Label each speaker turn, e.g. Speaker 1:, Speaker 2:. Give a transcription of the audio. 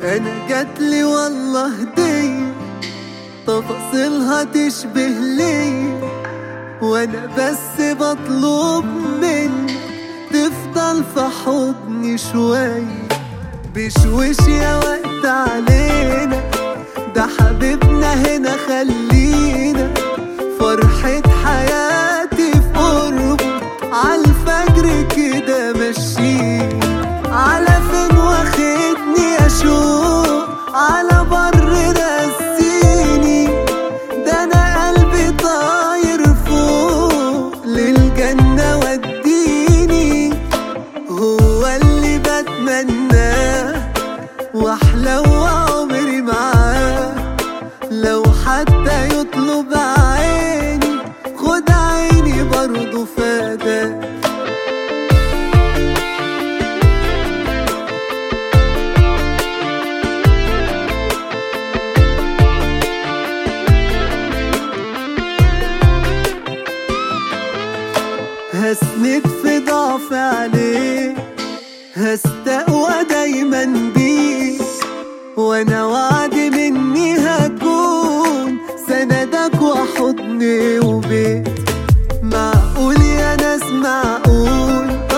Speaker 1: انا جاتلي والله هدية تفاصيلها تشبه ليا، وانا بس بطلب منك تفضل في حضني شوية. بشوش يا وقت علينا، ده حبيبنا هنا خلينا فرحة حياتي في قربه، عالفجر كده ماشيين. على فين واخدني اشوق، على بر رسيني، ده انا قلبي طاير فوق للجنة وديني. هو اللي بتمناه واحلى عمري معاه، لو حتى يطلب عيني خد عيني برضو فداه. هسند في ضعف عليه، هستقوى دايما بيه، وانا وعد مني هكون سندك وحضني وبيت. معقول يا ناس معقول